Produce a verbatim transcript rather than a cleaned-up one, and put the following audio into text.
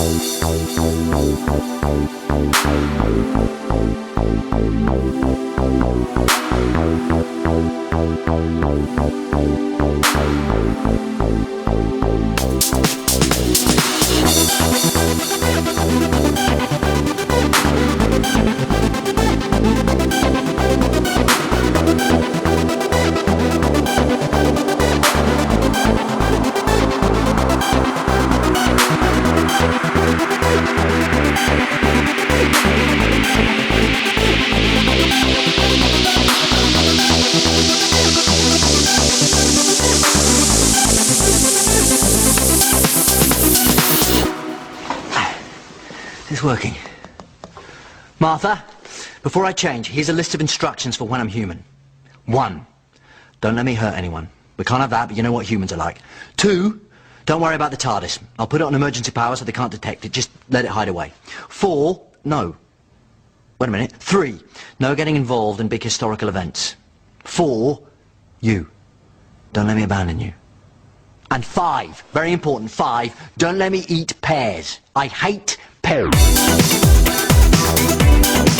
It's working. Martha, before I change, here's a list of instructions for when I'm human. One, don't let me hurt anyone. We can't have that, but you know what humans are like. Two, don't worry about the TARDIS. I'll put it on emergency power so they can't detect it. Just let it hide away. Four, no. Wait a minute. Three, no getting involved in big historical events. Four, you. Don't let me abandon you. And five, very important, five, don't let me eat pears. I hate pears.